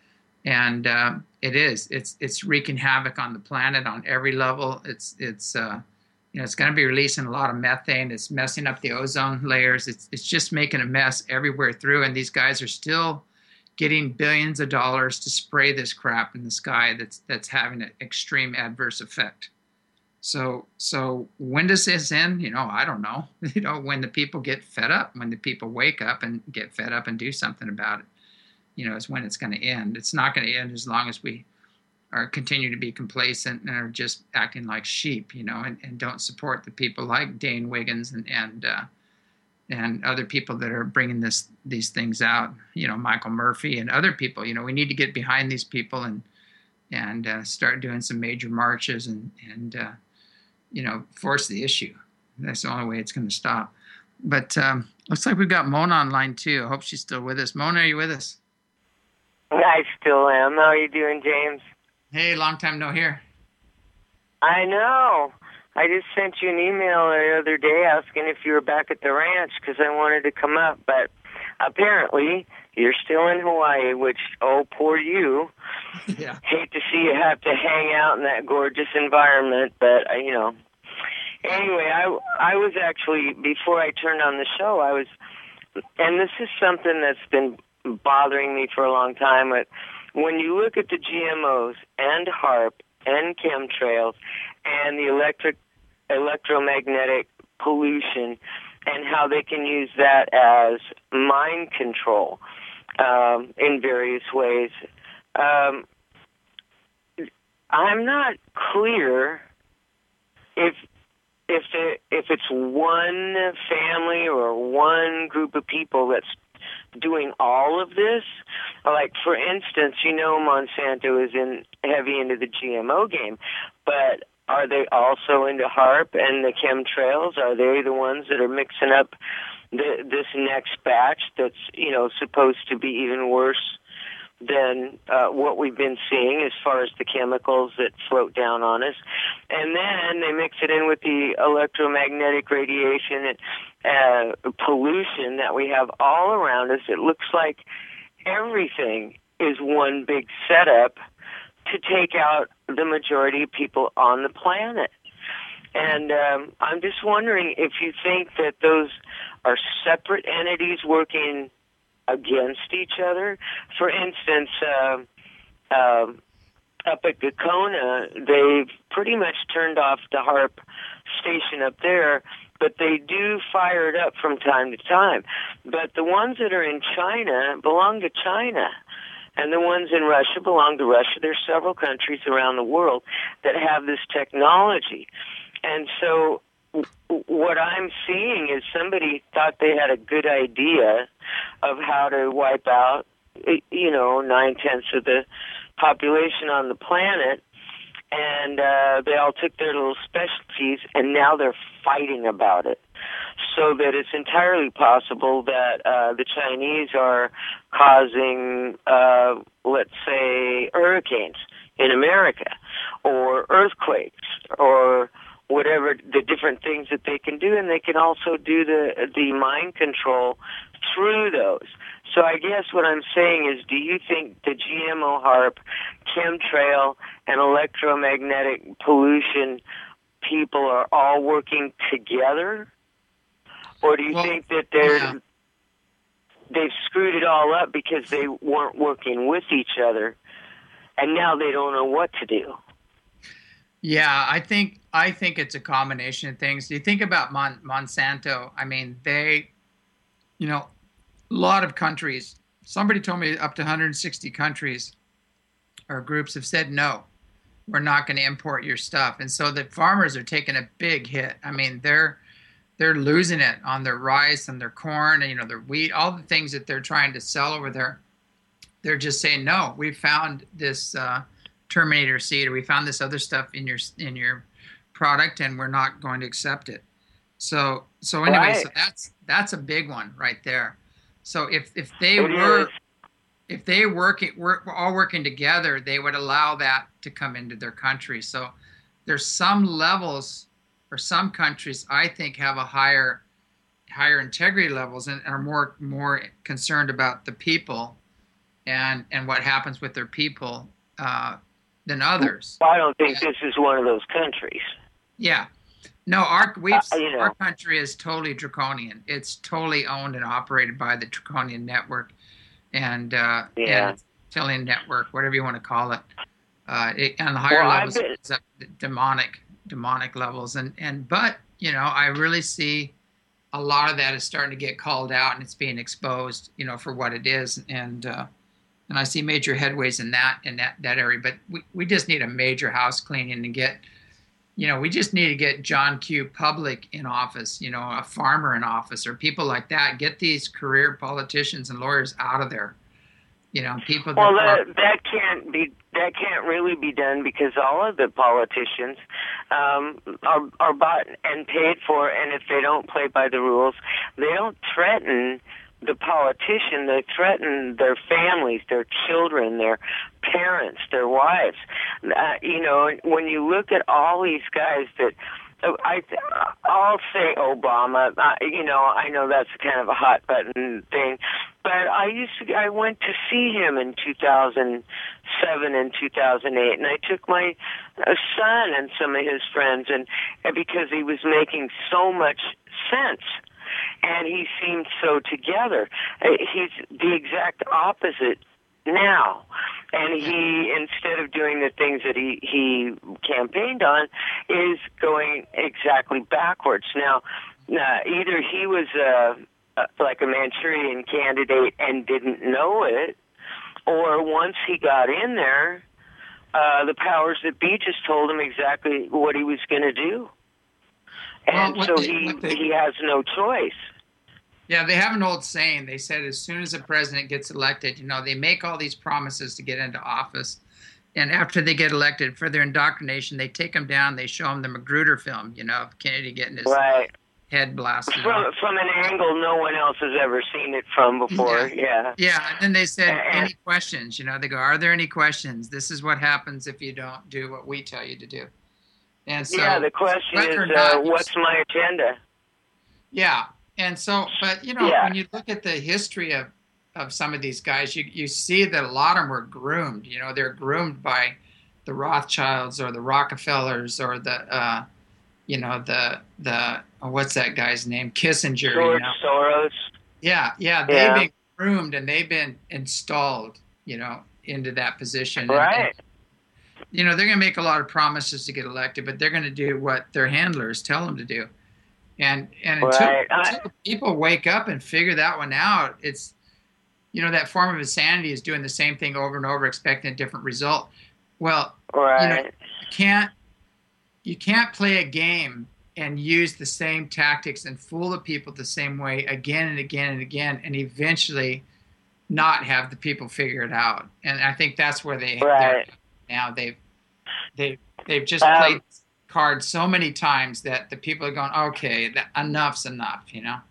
And uh, it is. It's it's wreaking havoc on the planet on every level. It's it's uh, You know, it's going to be releasing a lot of methane. It's messing up the ozone layers. It's it's just making a mess everywhere through. And these guys are still getting billions of dollars to spray this crap in the sky that's that's having an extreme adverse effect. So so when does this end? You know, I don't know. You know, when the people get fed up, when the people wake up and get fed up and do something about it. you know, is when it's going to end. It's not going to end as long as we are continue to be complacent and are just acting like sheep, you know, and, and don't support the people like Dane Wiggins and and uh, and other people that are bringing this these things out, you know, Michael Murphy and other people. You know, we need to get behind these people and and uh, start doing some major marches and and uh, you know, force the issue. That's the only way it's going to stop. But um, looks like we've got Mona online too. I hope she's still with us. Mona, are you with us? I still am. How are you doing, James? Hey, long time no hear. I know. I just sent you an email the other day asking if you were back at the ranch because I wanted to come up, but apparently you're still in Hawaii, which, oh, poor you. Yeah. Hate to see you have to hang out in that gorgeous environment, but, uh, you know. Anyway, I, I was actually, before I turned on the show, I was, and this is something that's been bothering me for a long time, but when you look at the G M Os and HAARP and chemtrails and the electric electromagnetic pollution and how they can use that as mind control um, in various ways, um, I'm not clear if if the, if it's one family or one group of people that's doing all of this. Like, for instance, you know Monsanto is in heavy into the G M O game, but are they also into HAARP and the chemtrails? Are they the ones that are mixing up the, this next batch that's, you know, supposed to be even worse than uh, what we've been seeing as far as the chemicals that float down on us? And then they mix it in with the electromagnetic radiation and uh, pollution that we have all around us. It looks like everything is one big setup to take out the majority of people on the planet. And um, I'm just wondering if you think that those are separate entities working against each other. For instance, uh, uh, up at Gakona, they've pretty much turned off the HAARP station up there, but they do fire it up from time to time. But the ones that are in China belong to China, and the ones in Russia belong to Russia. There's several countries around the world that have this technology. And so what I'm seeing is somebody thought they had a good idea of how to wipe out, you know, nine-tenths of the population on the planet, and uh, they all took their little specialties, and now they're fighting about it. So that it's entirely possible that uh, the Chinese are causing, uh, let's say, hurricanes in America, or earthquakes, or whatever the different things that they can do, and they can also do the the mind control through those. So I guess what I'm saying is, do you think the G M O HAARP, chemtrail, and electromagnetic pollution people are all working together? Or do you well, think that they're yeah. they've screwed it all up because they weren't working with each other, and now they don't know what to do? Yeah, I think I think it's a combination of things. You think about Mon- Monsanto. I mean, they, you know, a lot of countries. Somebody told me up to one hundred sixty countries or groups have said no, we're not going to import your stuff, and so the farmers are taking a big hit. I mean, they're they're losing it on their rice and their corn and, you know, their wheat, all the things that they're trying to sell over there. They're just saying no. We found this. Uh, Terminator seed, or we found this other stuff in your in your product, and we're not going to accept it. So so anyway, right. so that's that's a big one right there. So if if they it were is. if they work it work all working together, they would allow that to come into their country. So there's some levels or some countries I think have a higher higher integrity levels and are more more concerned about the people and and what happens with their people uh, than others. Well, I don't think this is one of those countries. Yeah. No, our we've, uh, you know. our country is totally draconian. It's totally owned and operated by the Draconian Network and uh, yeah. and Reptilian Network, whatever you want to call it. Uh, it on the higher well, levels, it's up to demonic demonic levels, and and but you know, I really see a lot of that is starting to get called out and it's being exposed, you know, for what it is, and uh, and I see major headways in that in that, that area. But we, we just need a major house cleaning to get, you know, we just need to get John Q. Public in office, you know, a farmer in office, or people like that. Get these career politicians and lawyers out of there. You know, people. Well, that, that, that can't be that can't really be done because all of the politicians um, are are bought and paid for, and if they don't play by the rules, they don't threaten the politician. They threaten their families, their children, their parents, their wives. Uh, you know, when you look at all these guys that. I, I'll say Obama. Uh, you know, I know that's kind of a hot button thing, but I used to. I went to see him in two thousand seven and two thousand eight, and I took my uh, son and some of his friends, and, and because he was making so much sense, and he seemed so together. Uh, he's the exact opposite now. And he, instead of doing the things that he, he campaigned on, is going exactly backwards. Now, uh, either he was uh, uh, like a Manchurian candidate and didn't know it, or once he got in there, uh, the powers that be just told him exactly what he was going to do. And well, so they, he, they, he has no choice. Yeah, they have an old saying. They said as soon as a president gets elected, you know, they make all these promises to get into office. And after they get elected, for their indoctrination, they take them down. They show them the Magruder film, you know, of Kennedy getting his right. head blasted from, off. From an angle no one else has ever seen it from before, yeah. Yeah, yeah. And then they said, and, any questions? You know, they go, are there any questions? This is what happens if you don't do what we tell you to do. And so, yeah, the question is, uh, not, what's my agenda? Yeah. And so, but, you know, yeah. when you look at the history of, of some of these guys, you, you see that a lot of them were groomed. You know, they're groomed by the Rothschilds or the Rockefellers or the, uh, you know, the, the oh, what's that guy's name? Kissinger. George you know? Soros. Yeah, yeah. They've yeah. been groomed and they've been installed, you know, into that position. Right. And, and, you know, they're going to make a lot of promises to get elected, but they're going to do what their handlers tell them to do. And and until, right. until people wake up and figure that one out, it's, you know, that form of insanity is doing the same thing over and over, expecting a different result. Well, right. you know, you can't you can't play a game and use the same tactics and fool the people the same way again and again and again, and eventually not have the people figure it out. And I think that's where they right. now they've they they've just um, played card so many times that the people are going, okay, that, enough's enough, you know?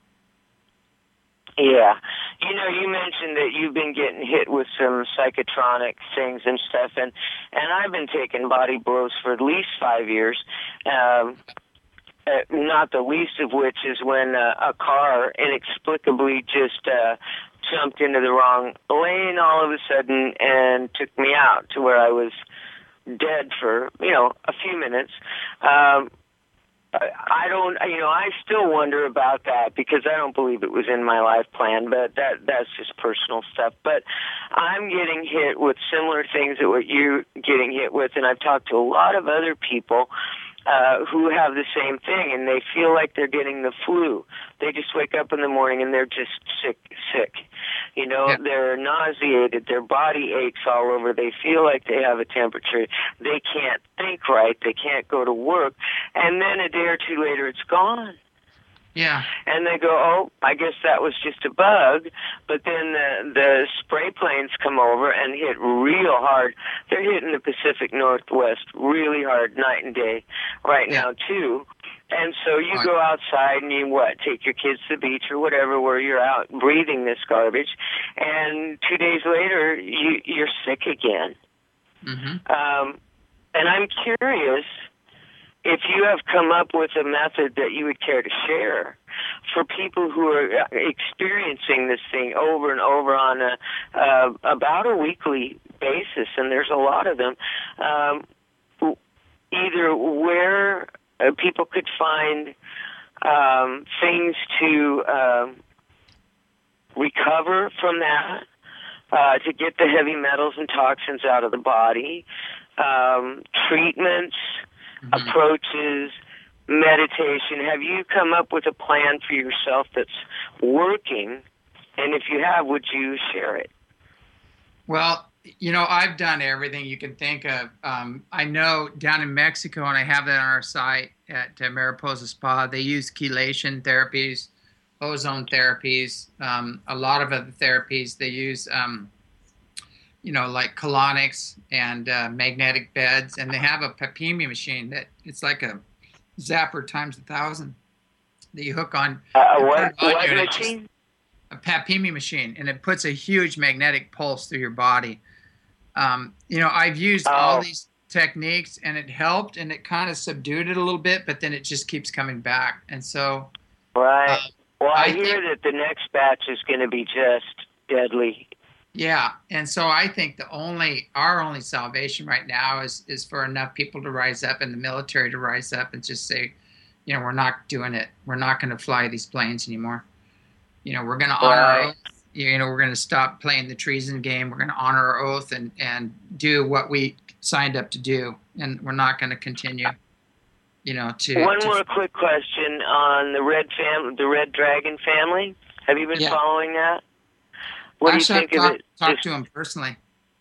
Yeah. You know, you mentioned that you've been getting hit with some psychotronic things and stuff, and, and I've been taking body blows for at least five years, um, uh, not the least of which is when uh, a car inexplicably just uh, jumped into the wrong lane all of a sudden and took me out to where I was dead for, you know, a few minutes. Um, I don't, you know, I still wonder about that because I don't believe it was in my life plan, but that that's just personal stuff. But I'm getting hit with similar things that what you're getting hit with, and I've talked to a lot of other people uh, who have the same thing, and they feel like they're getting the flu. They just wake up in the morning and they're just sick, sick. You know, yeah. They're nauseated, their body aches all over, they feel like they have a temperature, they can't think right, they can't go to work, and then a day or two later it's gone. Yeah. And they go, oh, I guess that was just a bug, but then the, the spray planes come over and hit real hard. They're hitting the Pacific Northwest really hard night and day right yeah. now, too. And so you go outside and you, what, take your kids to the beach or whatever where you're out breathing this garbage, and two days later you, you're sick again. Mm-hmm. Um, and I'm curious if you have come up with a method that you would care to share for people who are experiencing this thing over and over on a, uh, about a weekly basis, and there's a lot of them, um, either where uh, people could find um, things to um, recover from that, uh, to get the heavy metals and toxins out of the body, um, treatments, mm-hmm. approaches, meditation. Have you come up with a plan for yourself that's working? And if you have, would you share it? Well, you know, I've done everything you can think of. Um, I know down in Mexico, and I have that on our site at uh, Mariposa Spa, they use chelation therapies, ozone therapies, um, a lot of other therapies. They use, um, you know, like colonics and uh, magnetic beds, and they have a Papimi machine that it's like a zapper times a thousand that you hook on. Uh, You put what it on what you, and it just machine? a Papimi machine, and it puts a huge magnetic pulse through your body. Um, you know, I've used all Oh, these techniques, and it helped, and it kind of subdued it a little bit, but then it just keeps coming back. And so, uh, right. Well, I I hear think, that the next batch is going to be just deadly. yeah, and so I think the only our only salvation right now is is for enough people to rise up and the military to rise up and just say, you know, we're not doing it. We're not going to fly these planes anymore. You know, we're going to honor our Right. oath. You know, we're going to stop playing the treason game. We're going to honor our oath and and do what we signed up to do, and we're not going to continue. You know, to One to more quick question on the red fam, the red dragon family. Have you been yeah. following that? What do you Actually, I've think of talked it? talked Just to him personally.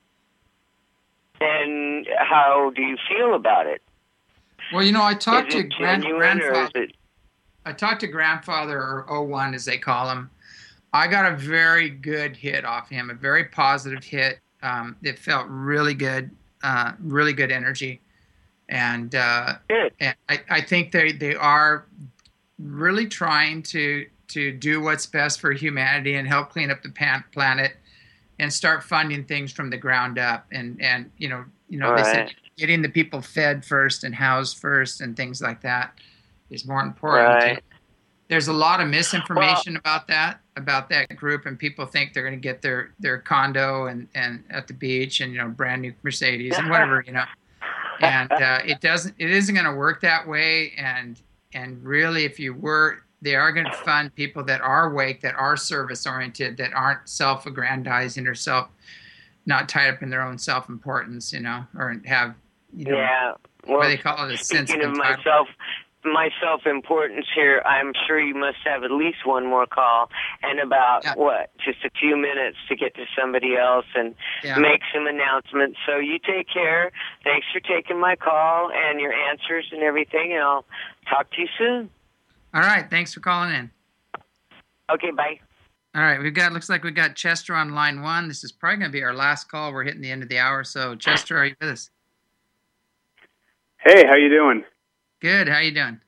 and how do you feel about it? Well, you know, I Is talked to it grand genuine or is grandfather. it? I talked to grandfather or O one as they call him. I got a very good hit off him, a very positive hit. Um, it felt really good, uh, really good energy, and uh, Good. and I, I think they they are really trying to to do what's best for humanity and help clean up the pan- planet and start funding things from the ground up. And and you know you know All they said right. getting the people fed first and housed first and things like that is more important. You know, Right. there's a lot of Well, misinformation about that about that group, and people think they're going to get their their condo and and at the beach and you know brand new Mercedes and whatever you know. And uh, it doesn't it isn't going to work that way. And and really, if you were, they are going to fund people that are awake, that are service oriented, that aren't self-aggrandizing or self not tied up in their own self-importance, you know, or have, you know, yeah. what Well, they call it, a sense of speaking of entitlement. myself, my self-importance here, I'm sure you must have at least one more call and about, Yeah, what, just a few minutes to get to somebody else and yeah. make some announcements. So you take care. Thanks for taking my call and your answers and everything, and I'll talk to you soon. All right. Thanks for calling in. Okay, bye. All right. We've got, looks like we got Chester on line one. This is probably going to be our last call. We're hitting the end of the hour. So, Chester, are you with us? Hey, how you doing? Good. How you doing?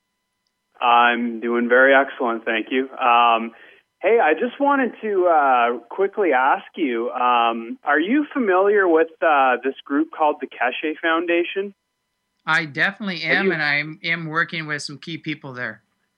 I'm doing very excellent, thank you. Um, hey, I just wanted to uh, quickly ask you, um, are you familiar with uh, this group called the Keshe Foundation? I definitely Have am, you- and I am working with some key people there.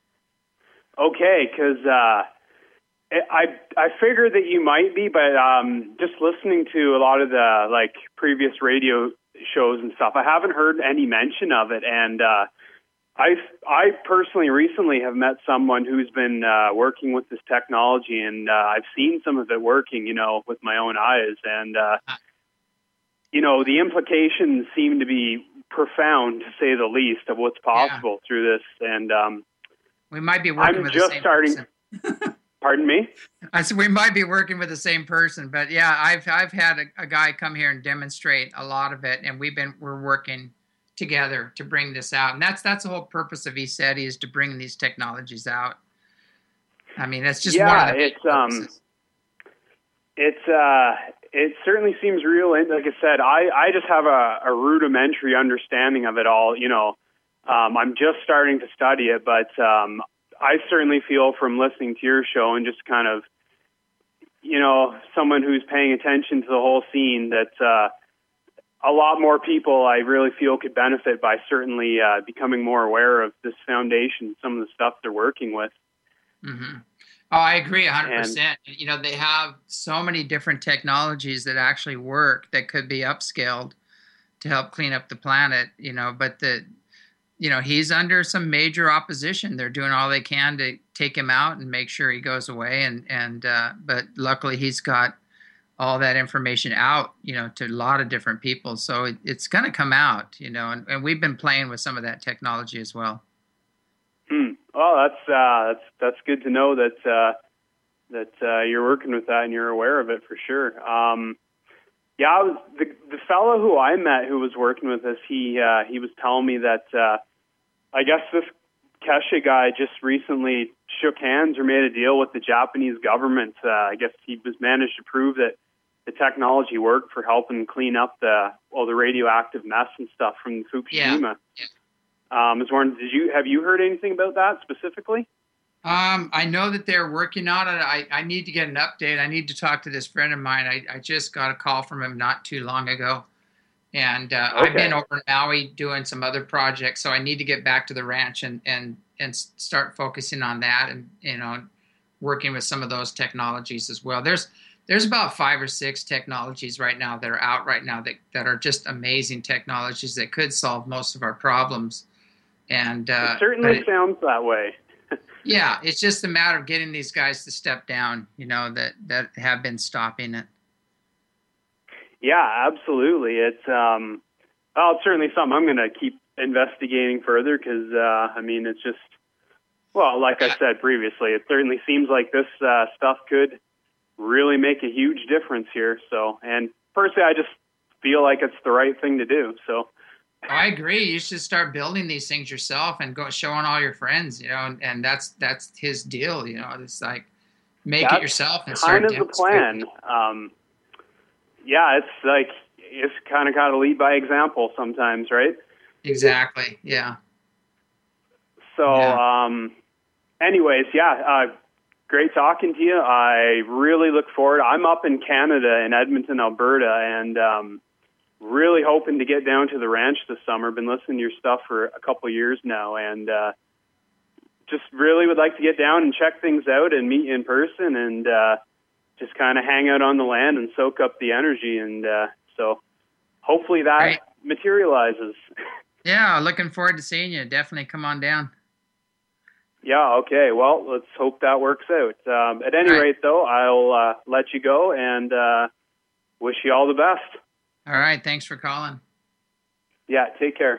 Okay, because uh, I I figured that you might be, but um, just listening to a lot of the like previous radio shows and stuff, I haven't heard any mention of it, and uh, I I personally recently have met someone who's been uh, working with this technology, and uh, I've seen some of it working, you know, with my own eyes, and uh, you know, the implications seem to be profound, to say the least, of what's possible yeah. through this, and um, we might be working I'm with just the same starting. person. Pardon me? I said we might be working with the same person, but yeah, I've I've had a, a guy come here and demonstrate a lot of it, and we've been we're working together to bring this out, and that's that's the whole purpose of ECETI, is to bring these technologies out. I mean, that's just yeah, one of the main it's purposes. um, it's uh, it certainly seems real. And like I said, I I just have a, a rudimentary understanding of it all. You know, um, I'm just starting to study it, but um, I certainly feel from listening to your show and just kind of, you know, someone who's paying attention to the whole scene, that uh, a lot more people I really feel could benefit by certainly uh, becoming more aware of this foundation, some of the stuff they're working with. Mm-hmm. Oh, I agree one hundred percent. And, you know, they have so many different technologies that actually work that could be upscaled to help clean up the planet, you know, but the, you know, he's under some major opposition. They're doing all they can to take him out and make sure he goes away. And, and, uh, but luckily he's got all that information out, you know, to a lot of different people. So it, it's going to come out, you know, and, and we've been playing with some of that technology as well. Hmm. Well, that's, uh, that's, that's good to know that, uh, that, uh, you're working with that and you're aware of it for sure. Um, Yeah, I was, the the fellow who I met who was working with us, he uh, he was telling me that uh, I guess this Keshe guy just recently shook hands or made a deal with the Japanese government. Uh, I guess he was managed to prove that the technology worked for helping clean up the well the radioactive mess and stuff from Fukushima. Yeah. Yeah. Um, I was wondering, did you have you heard anything about that specifically? Um, I know that they're working on it. I, I need to get an update. I need to talk to this friend of mine. I, I just got a call from him not too long ago. And uh, Okay. I've been over in Maui doing some other projects, so I need to get back to the ranch and, and, and start focusing on that and, you know, working with some of those technologies as well. There's there's about five or six technologies right now that are out right now that, that are just amazing technologies that could solve most of our problems. And uh, it certainly it, sounds that way. Yeah, it's just a matter of getting these guys to step down, you know, that, that have been stopping it. Yeah, absolutely. It's um, well, it's certainly something I'm going to keep investigating further because, uh, I mean, it's just, well, like I said previously, it certainly seems like this uh, stuff could really make a huge difference here. So, and personally, I just feel like it's the right thing to do. So. I agree. You should start building these things yourself and go showing all your friends, you know, and, and that's that's his deal, you know. It's like make that's it yourself and kind start of the plan. Um, yeah, it's like it's kind of got to lead by example sometimes, right? Exactly. Yeah. So, yeah. um, anyways, yeah, uh, great talking to you. I really look forward. I'm up in Canada in Edmonton, Alberta, and um, really hoping to get down to the ranch this summer. Been listening to your stuff for a couple of years now, and uh, just really would like to get down and check things out and meet you in person and uh, just kind of hang out on the land and soak up the energy. And uh, so hopefully that Great. materializes. Yeah, looking forward to seeing you. Definitely come on down. Yeah, okay. Well, let's hope that works out. Um, at any All right. rate, though, I'll uh, let you go and uh, wish you all the best. All right. Thanks for calling. Yeah, take care.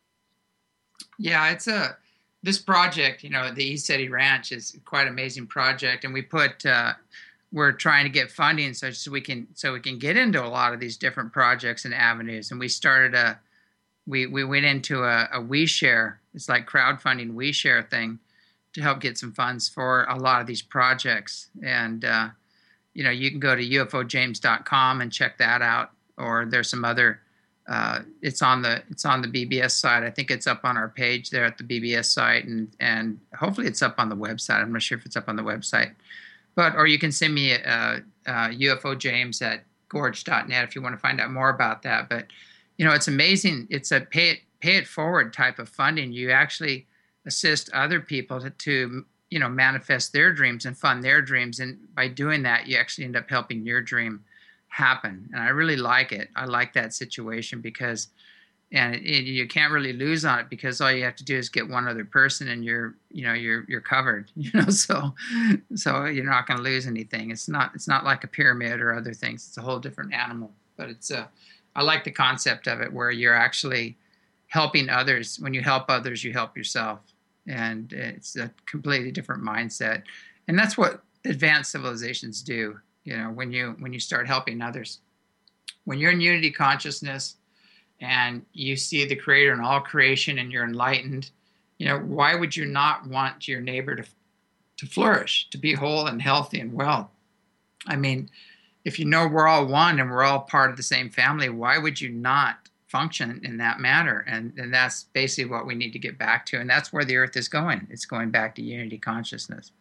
Yeah, it's a this project, you know, the East City Ranch is quite an amazing project, and we put uh, we're trying to get funding so, so we can so we can get into a lot of these different projects and avenues. And we started a we we went into a, a WeShare. It's like crowdfunding WeShare thing to help get some funds for a lot of these projects. And uh, you know, you can go to U F O James dot com and check that out. Or there's some other. Uh, it's on the it's on the B B S site. I think it's up on our page there at the B B S site, and and hopefully it's up on the website. I'm not sure if it's up on the website, but or you can send me uh, uh, U F O James at gorge dot net if you want to find out more about that. But you know, it's amazing. It's a pay it pay it forward type of funding. You actually assist other people to, to you know manifest their dreams and fund their dreams, and by doing that, you actually end up helping your dream happen. And I really like it. I like that situation because, and it, it, you can't really lose on it because all you have to do is get one other person, and you're, you know, you're you're covered. You know, so so you're not going to lose anything. It's not it's not like a pyramid or other things. It's a whole different animal. But it's a, I like the concept of it where you're actually helping others. When you help others, you help yourself, and it's a completely different mindset. And that's what advanced civilizations do. You know, when you when you start helping others, when you're in unity consciousness and you see the Creator in all creation and you're enlightened, you know, why would you not want your neighbor to to flourish, to be whole and healthy and well? I mean, if you know we're all one and we're all part of the same family, why would you not function in that manner? And and that's basically what we need to get back to, and that's where the Earth is going. It's going back to unity consciousness.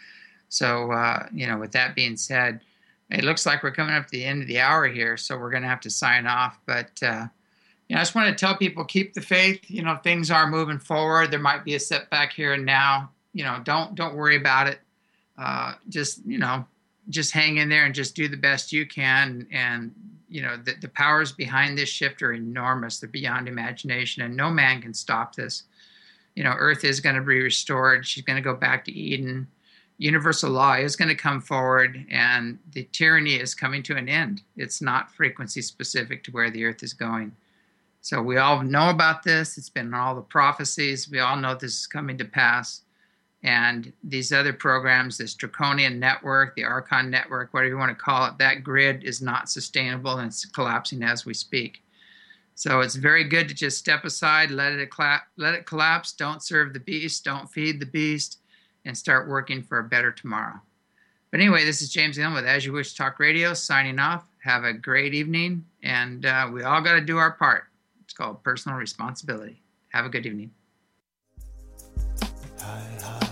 So, uh, you know, with that being said, it looks like we're coming up to the end of the hour here, so we're going to have to sign off. But, uh, you know, I just want to tell people, keep the faith. You know, things are moving forward. There might be a setback here and now. You know, don't don't worry about it. Uh, just, you know, just hang in there and just do the best you can. And, you know, the, the powers behind this shift are enormous. They're beyond imagination, and no man can stop this. You know, Earth is going to be restored. She's going to go back to Eden. Universal law is going to come forward, and the tyranny is coming to an end. It's not frequency specific to where the Earth is going. So we all know about this. It's been in all the prophecies. We all know this is coming to pass. And these other programs, this draconian network, the Archon network, whatever you want to call it, that grid is not sustainable and it's collapsing as we speak. So it's very good to just step aside, let it, let it collapse, don't serve the beast, don't feed the beast, and start working for a better tomorrow. But anyway, this is James Gillen with As You Wish Talk Radio, signing off. Have a great evening, and uh, we all got to do our part. It's called personal responsibility. Have a good evening. Hi, hi.